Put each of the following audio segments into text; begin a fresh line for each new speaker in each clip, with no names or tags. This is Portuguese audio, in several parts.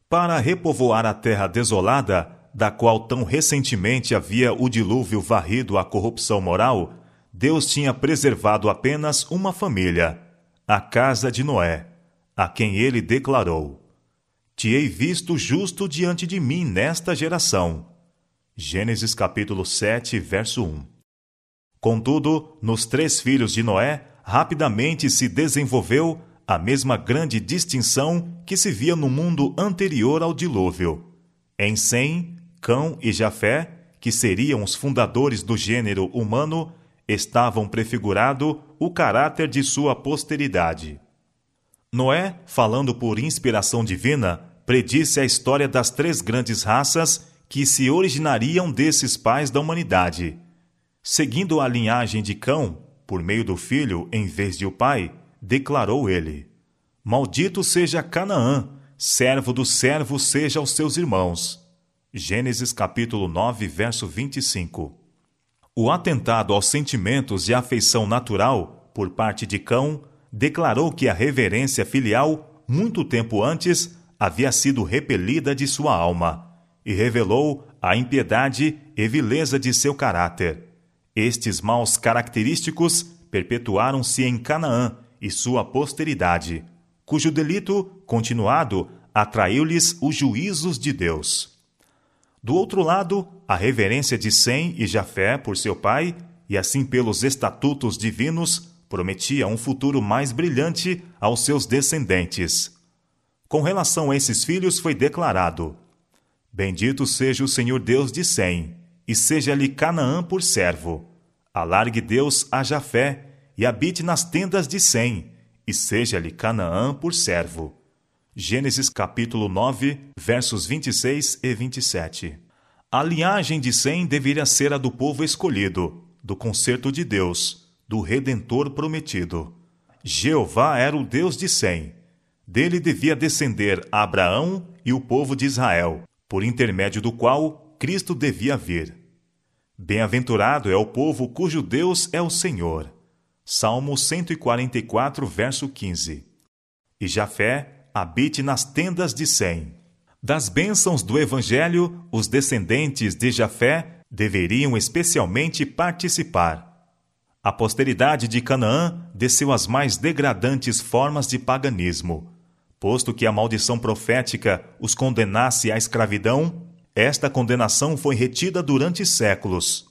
Para repovoar a terra desolada, da qual tão recentemente havia o dilúvio varrido a corrupção moral, Deus tinha preservado apenas uma família, a casa de Noé, a quem ele declarou: Te hei visto justo diante de mim nesta geração. Gênesis capítulo 7, verso 1. Contudo, nos 3 filhos de Noé, rapidamente se desenvolveu a mesma grande distinção que se via no mundo anterior ao dilúvio. Em Sem, Cão e Jafé, que seriam os fundadores do gênero humano, estavam prefigurado o caráter de sua posteridade. Noé, falando por inspiração divina, predisse a história das 3 grandes raças que se originariam desses pais da humanidade. Seguindo a linhagem de Cão, por meio do filho em vez de o pai, declarou ele: Maldito seja Canaã, servo do servo seja aos seus irmãos. Gênesis capítulo 9, verso 25. O atentado aos sentimentos de afeição natural, por parte de Cão, declarou que a reverência filial, muito tempo antes, havia sido repelida de sua alma, e revelou a impiedade e vileza de seu caráter. Estes maus característicos perpetuaram-se em Canaã e sua posteridade, cujo delito, continuado, atraiu-lhes os juízos de Deus. Do outro lado, a reverência de Sem e Jafé por seu pai, e assim pelos estatutos divinos, prometia um futuro mais brilhante aos seus descendentes. Com relação a esses filhos foi declarado: Bendito seja o Senhor Deus de Sem, e seja-lhe Canaã por servo. Alargue Deus a Jafé, e habite nas tendas de Sem, e seja-lhe Canaã por servo. Gênesis capítulo 9, versos 26 e 27. A linhagem de Sem deveria ser a do povo escolhido, do concerto de Deus, do Redentor prometido. Jeová era o Deus de Sem. Dele devia descender Abraão e o povo de Israel, por intermédio do qual Cristo devia vir. Bem-aventurado é o povo cujo Deus é o Senhor. Salmo 144, verso 15. E Jafé habite nas tendas de Sem. Das bênçãos do Evangelho, os descendentes de Jafé deveriam especialmente participar. A posteridade de Canaã desceu às mais degradantes formas de paganismo. Posto que a maldição profética os condenasse à escravidão, esta condenação foi retida durante séculos.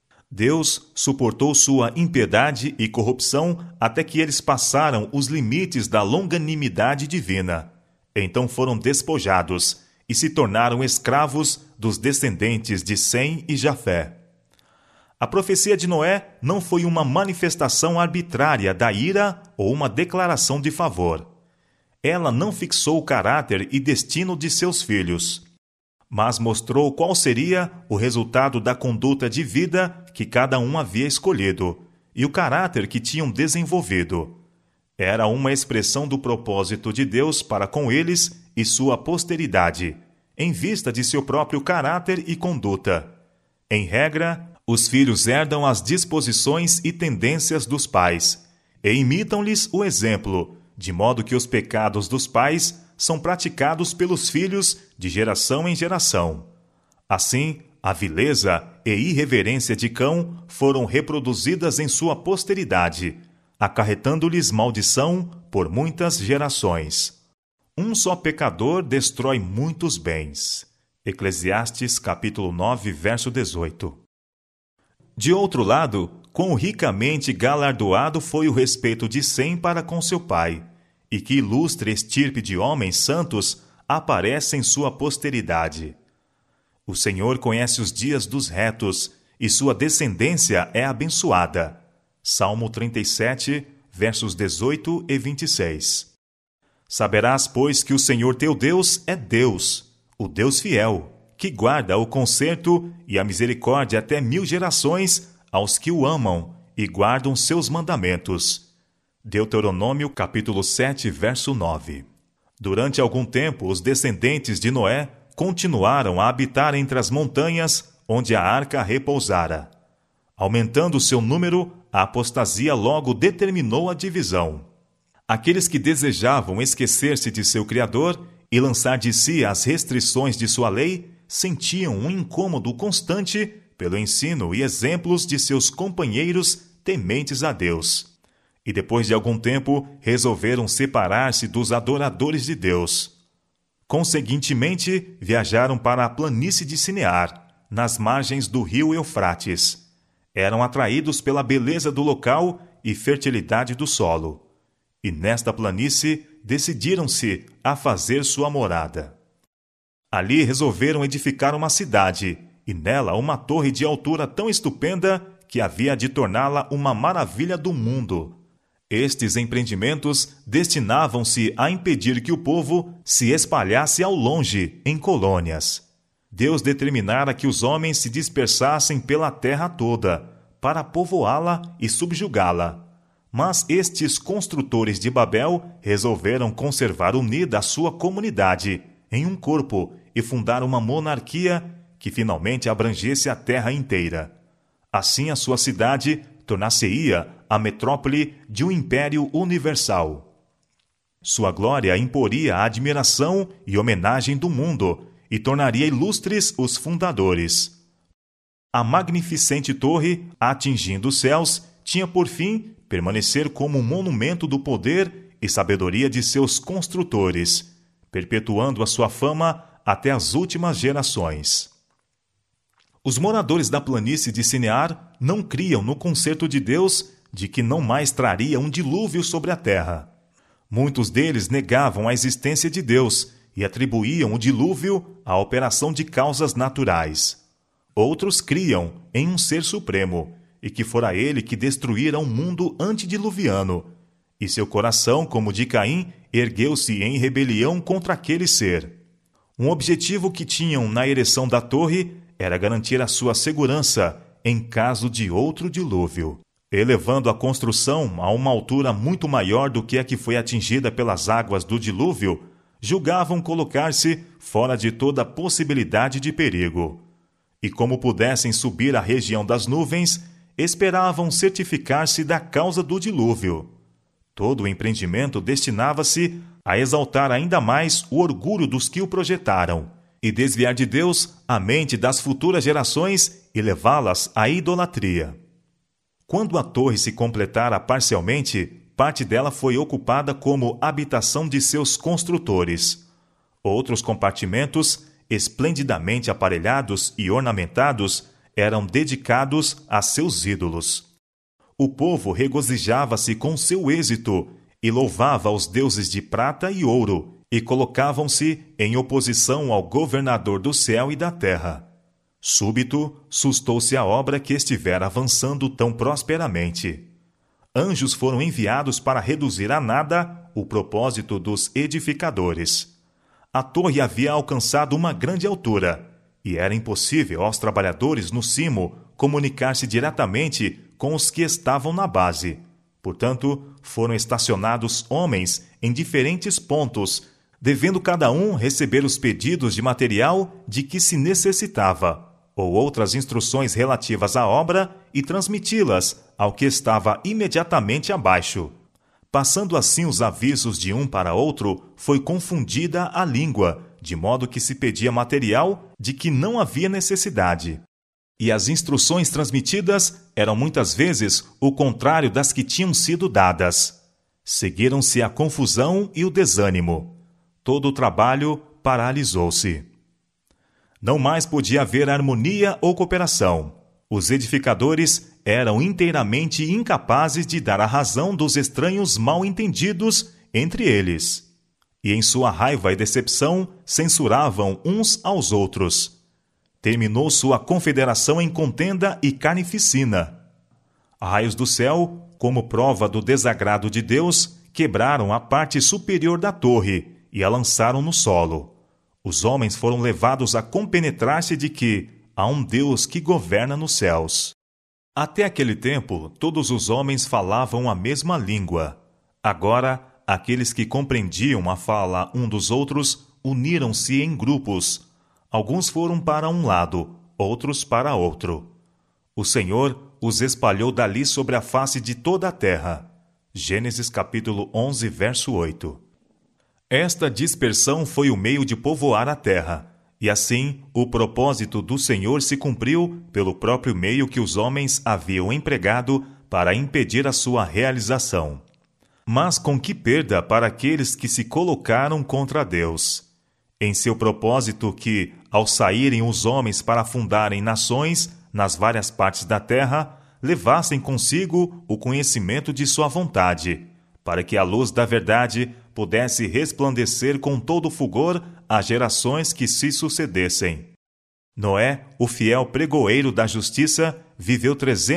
Deus suportou sua impiedade e corrupção até que eles passaram os limites da longanimidade divina. Então foram despojados e se tornaram escravos dos descendentes de Sem e Jafé. A profecia de Noé não foi uma manifestação arbitrária da ira ou uma declaração de favor. Ela não fixou o caráter e destino de seus filhos, mas mostrou qual seria o resultado da conduta de vida que cada um havia escolhido e o caráter que tinham desenvolvido. Era uma expressão do propósito de Deus para com eles e sua posteridade, em vista de seu próprio caráter e conduta. Em regra, os filhos herdam as disposições e tendências dos pais e imitam-lhes o exemplo, de modo que os pecados dos pais são praticados pelos filhos de geração em geração. Assim, a vileza e irreverência de Cão foram reproduzidas em sua posteridade, acarretando-lhes maldição por muitas gerações. Um só pecador destrói muitos bens. Eclesiastes capítulo 9, verso 18. De outro lado, quão ricamente galardoado foi o respeito de Sem para com seu pai, e que ilustre estirpe de homens santos aparece em sua posteridade. O Senhor conhece os dias dos retos, e sua descendência é abençoada. Salmo 37, versos 18 e 26. Saberás, pois, que o Senhor teu Deus é Deus, o Deus fiel, que guarda o conserto e a misericórdia até 1000 gerações aos que o amam e guardam seus mandamentos. Deuteronômio capítulo 7, verso 9. Durante algum tempo, os descendentes de Noé continuaram a habitar entre as montanhas onde a arca repousara. Aumentando seu número, a apostasia logo determinou a divisão. Aqueles que desejavam esquecer-se de seu Criador e lançar de si as restrições de sua lei, sentiam um incômodo constante pelo ensino e exemplos de seus companheiros tementes a Deus. E depois de algum tempo, resolveram separar-se dos adoradores de Deus. Conseguintemente, viajaram para a planície de Sinear, nas margens do rio Eufrates. Eram atraídos pela beleza do local e fertilidade do solo. E nesta planície, decidiram-se a fazer sua morada. Ali resolveram edificar uma cidade, e nela uma torre de altura tão estupenda que havia de torná-la uma maravilha do mundo. Estes empreendimentos destinavam-se a impedir que o povo se espalhasse ao longe, em colônias. Deus determinara que os homens se dispersassem pela terra toda, para povoá-la e subjugá-la. Mas estes construtores de Babel resolveram conservar unida a sua comunidade em um corpo e fundar uma monarquia que finalmente abrangesse a terra inteira. Assim a sua cidade tornar-se-ia a metrópole de um império universal. Sua glória imporia a admiração e homenagem do mundo e tornaria ilustres os fundadores. A magnificente torre, atingindo os céus, tinha por fim permanecer como um monumento do poder e sabedoria de seus construtores, perpetuando a sua fama até as últimas gerações. Os moradores da planície de Sinear não criam no concerto de Deus de que não mais traria um dilúvio sobre a terra. Muitos deles negavam a existência de Deus e atribuíam o dilúvio à operação de causas naturais. Outros criam em um ser supremo, e que fora ele que destruíra o mundo antediluviano, e seu coração, como de Caim, ergueu-se em rebelião contra aquele ser. Um objetivo que tinham na ereção da torre era garantir a sua segurança em caso de outro dilúvio, elevando a construção a uma altura muito maior do que a que foi atingida pelas águas do dilúvio. Julgavam colocar-se fora de toda possibilidade de perigo. E como pudessem subir à região das nuvens, esperavam certificar-se da causa do dilúvio. Todo o empreendimento destinava-se a exaltar ainda mais o orgulho dos que o projetaram e desviar de Deus a mente das futuras gerações e levá-las à idolatria. Quando a torre se completara parcialmente, parte dela foi ocupada como habitação de seus construtores. Outros compartimentos, esplendidamente aparelhados e ornamentados, eram dedicados a seus ídolos. O povo regozijava-se com seu êxito e louvava os deuses de prata e ouro, e colocavam-se em oposição ao governador do céu e da terra. Súbito, sustou-se a obra que estivera avançando tão prosperamente. Anjos foram enviados para reduzir a nada o propósito dos edificadores. A torre havia alcançado uma grande altura, e era impossível aos trabalhadores no cimo comunicar-se diretamente com os que estavam na base. Portanto, foram estacionados homens em diferentes pontos, devendo cada um receber os pedidos de material de que se necessitava, ou outras instruções relativas à obra, e transmiti-las ao que estava imediatamente abaixo. Passando assim os avisos de um para outro, foi confundida a língua, de modo que se pedia material de que não havia necessidade. E as instruções transmitidas eram muitas vezes o contrário das que tinham sido dadas. Seguiram-se a confusão e o desânimo. Todo o trabalho paralisou-se. Não mais podia haver harmonia ou cooperação. Os edificadores eram inteiramente incapazes de dar a razão dos estranhos mal-entendidos entre eles. E em sua raiva e decepção censuravam uns aos outros. Terminou sua confederação em contenda e carnificina. Raios do céu, como prova do desagrado de Deus, quebraram a parte superior da torre e a lançaram no solo. Os homens foram levados a compenetrar-se de que há um Deus que governa nos céus. Até aquele tempo, todos os homens falavam a mesma língua. Agora, aqueles que compreendiam a fala um dos outros uniram-se em grupos. Alguns foram para um lado, outros para outro. O Senhor os espalhou dali sobre a face de toda a terra. Gênesis capítulo 11, verso 8. Esta dispersão foi o meio de povoar a terra, e assim o propósito do Senhor se cumpriu pelo próprio meio que os homens haviam empregado para impedir a sua realização. Mas com que perda para aqueles que se colocaram contra Deus! Em seu propósito que, ao saírem os homens para fundarem nações nas várias partes da terra, levassem consigo o conhecimento de sua vontade, para que a luz da verdade pudesse resplandecer com todo fulgor às gerações que se sucedessem. Noé, o fiel pregoeiro da justiça, viveu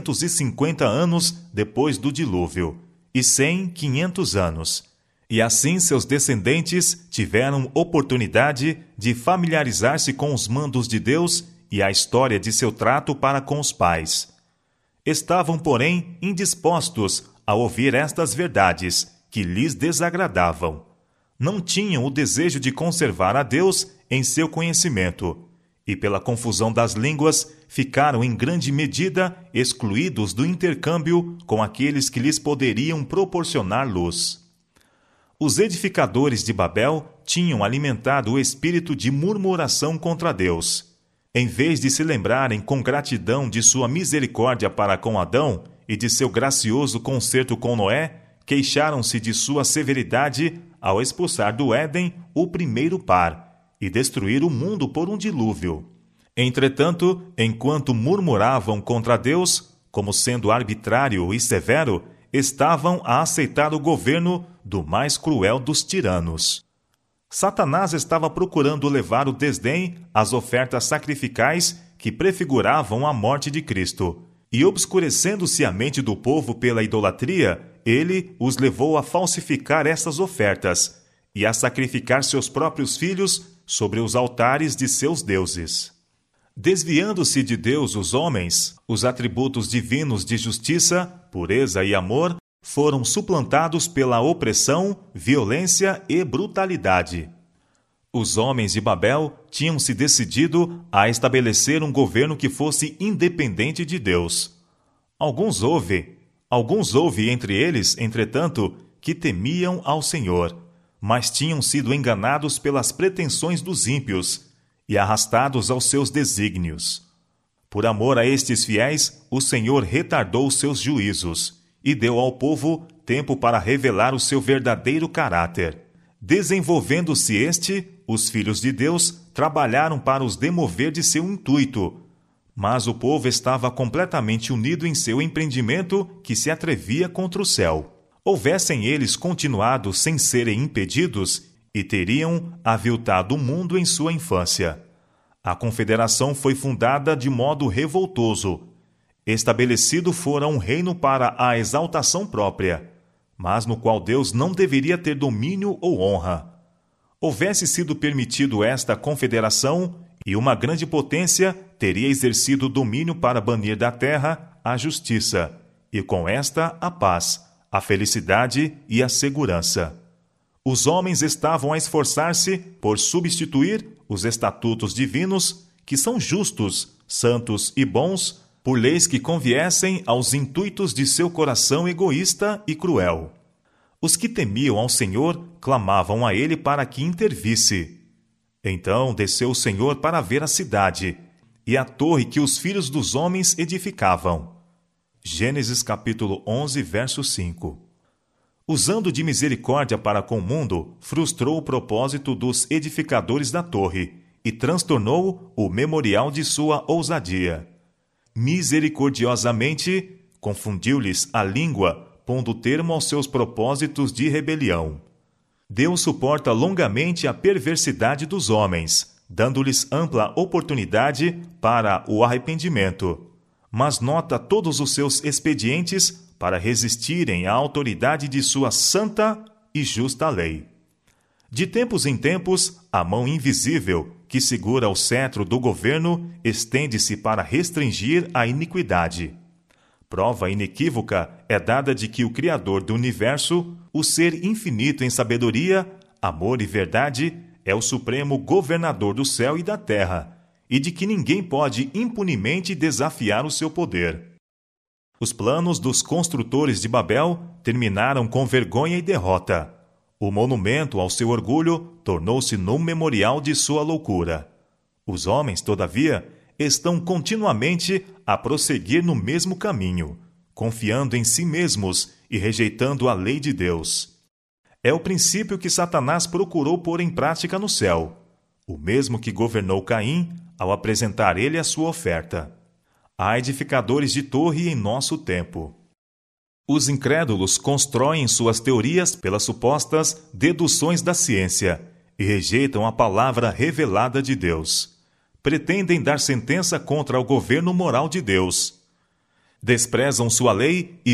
350 anos depois do dilúvio, e 500 anos. E assim seus descendentes tiveram oportunidade de familiarizar-se com os mandos de Deus e a história de seu trato para com os pais. Estavam, porém, indispostos a ouvir estas verdades, que lhes desagradavam. Não tinham o desejo de conservar a Deus em seu conhecimento, e pela confusão das línguas ficaram em grande medida excluídos do intercâmbio com aqueles que lhes poderiam proporcionar luz. Os edificadores de Babel tinham alimentado o espírito de murmuração contra Deus. Em vez de se lembrarem com gratidão de sua misericórdia para com Adão e de seu gracioso concerto com Noé, queixaram-se de sua severidade ao expulsar do Éden o primeiro par e destruir o mundo por um dilúvio. Entretanto, enquanto murmuravam contra Deus, como sendo arbitrário e severo, estavam a aceitar o governo do mais cruel dos tiranos. Satanás estava procurando levar o desdém às ofertas sacrificais que prefiguravam a morte de Cristo, e obscurecendo-se a mente do povo pela idolatria, ele os levou a falsificar essas ofertas e a sacrificar seus próprios filhos sobre os altares de seus deuses. Desviando-se de Deus os homens, os atributos divinos de justiça, pureza e amor foram suplantados pela opressão, violência e brutalidade. Os homens de Babel tinham se decidido a estabelecer um governo que fosse independente de Deus. Alguns houve entre eles, entretanto, que temiam ao Senhor, mas tinham sido enganados pelas pretensões dos ímpios e arrastados aos seus desígnios. Por amor a estes fiéis, o Senhor retardou seus juízos e deu ao povo tempo para revelar o seu verdadeiro caráter. Desenvolvendo-se os filhos de Deus trabalharam para os demover de seu intuito, mas o povo estava completamente unido em seu empreendimento que se atrevia contra o céu. Houvessem eles continuado sem serem impedidos, e teriam aviltado o mundo em sua infância. A confederação foi fundada de modo revoltoso. Estabelecido fora um reino para a exaltação própria, mas no qual Deus não deveria ter domínio ou honra. Houvesse sido permitido esta confederação, e uma grande potência teria exercido domínio para banir da terra a justiça, e com esta a paz, a felicidade e a segurança. Os homens estavam a esforçar-se por substituir os estatutos divinos, que são justos, santos e bons, por leis que conviessem aos intuitos de seu coração egoísta e cruel. Os que temiam ao Senhor clamavam a ele para que intervisse. Então desceu o Senhor para ver a cidade e a torre que os filhos dos homens edificavam. Gênesis capítulo 11, verso 5. Usando de misericórdia para com o mundo, frustrou o propósito dos edificadores da torre e transtornou o memorial de sua ousadia. Misericordiosamente, confundiu-lhes a língua, pondo termo aos seus propósitos de rebelião. Deus suporta longamente a perversidade dos homens, dando-lhes ampla oportunidade para o arrependimento, mas nota todos os seus expedientes para resistirem à autoridade de sua santa e justa lei. De tempos em tempos, a mão invisível que segura o cetro do governo estende-se para restringir a iniquidade. Prova inequívoca é dada de que o Criador do universo, o ser infinito em sabedoria, amor e verdade, é o supremo governador do céu e da terra, e de que ninguém pode impunemente desafiar o seu poder. Os planos dos construtores de Babel terminaram com vergonha e derrota. O monumento ao seu orgulho tornou-se num memorial de sua loucura. Os homens, todavia, estão continuamente a prosseguir no mesmo caminho, confiando em si mesmos e rejeitando a lei de Deus. É o princípio que Satanás procurou pôr em prática no céu, o mesmo que governou Caim ao apresentar ele a sua oferta. Há edificadores de torre em nosso tempo. Os incrédulos constroem suas teorias pelas supostas deduções da ciência e rejeitam a palavra revelada de Deus. Pretendem dar sentença contra o governo moral de Deus. Desprezam sua lei e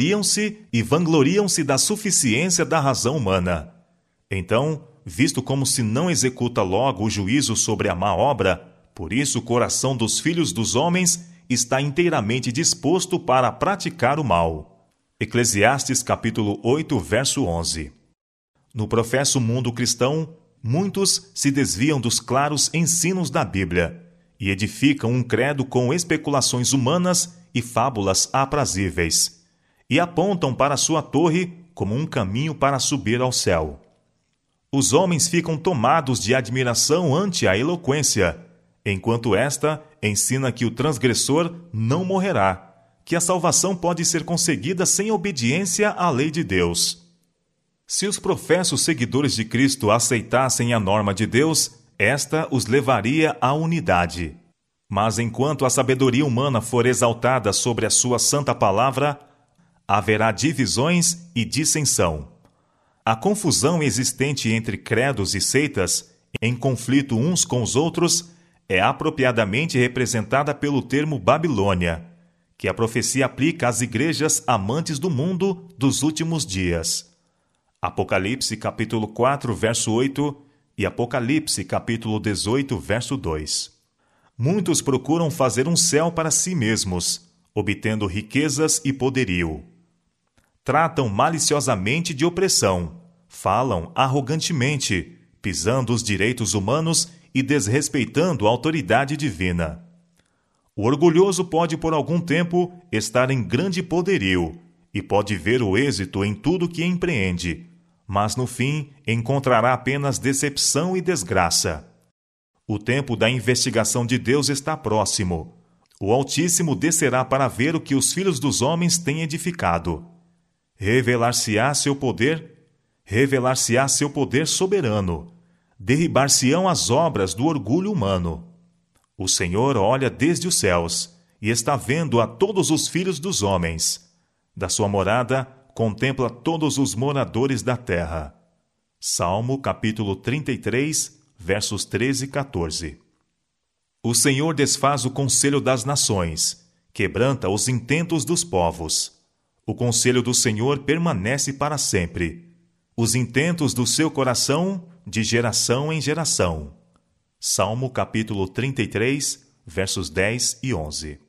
vangloriam-se da suficiência da razão humana. Então, visto como se não executa logo o juízo sobre a má obra, por isso o coração dos filhos dos homens está inteiramente disposto para praticar o mal. Eclesiastes capítulo 8, verso 11. No professo mundo cristão, muitos se desviam dos claros ensinos da Bíblia e edificam um credo com especulações humanas e fábulas aprazíveis, e apontam para sua torre como um caminho para subir ao céu. Os homens ficam tomados de admiração ante a eloquência, enquanto esta ensina que o transgressor não morrerá, que a salvação pode ser conseguida sem obediência à lei de Deus. Se os professos seguidores de Cristo aceitassem a norma de Deus, esta os levaria à unidade. Mas enquanto a sabedoria humana for exaltada sobre a sua santa palavra, haverá divisões e dissensão. A confusão existente entre credos e seitas, em conflito uns com os outros, é apropriadamente representada pelo termo Babilônia, que a profecia aplica às igrejas amantes do mundo dos últimos dias. Apocalipse capítulo 4, verso 8 e Apocalipse capítulo 18, verso 2. Muitos procuram fazer um céu para si mesmos, obtendo riquezas e poderio. Tratam maliciosamente de opressão, falam arrogantemente, pisando os direitos humanos e desrespeitando a autoridade divina. O orgulhoso pode por algum tempo estar em grande poderio e pode ver o êxito em tudo que empreende, mas no fim encontrará apenas decepção e desgraça. O tempo da investigação de Deus está próximo. O Altíssimo descerá para ver o que os filhos dos homens têm edificado. Revelar-se-á seu poder soberano. Derribar-se-ão as obras do orgulho humano. O Senhor olha desde os céus e está vendo a todos os filhos dos homens. Da sua morada, contempla todos os moradores da terra. Salmo capítulo 33, versos 13 e 14. O Senhor desfaz o conselho das nações, quebranta os intentos dos povos. O conselho do Senhor permanece para sempre. Os intentos do seu coração, de geração em geração. Salmo capítulo 33, versos 10 e 11.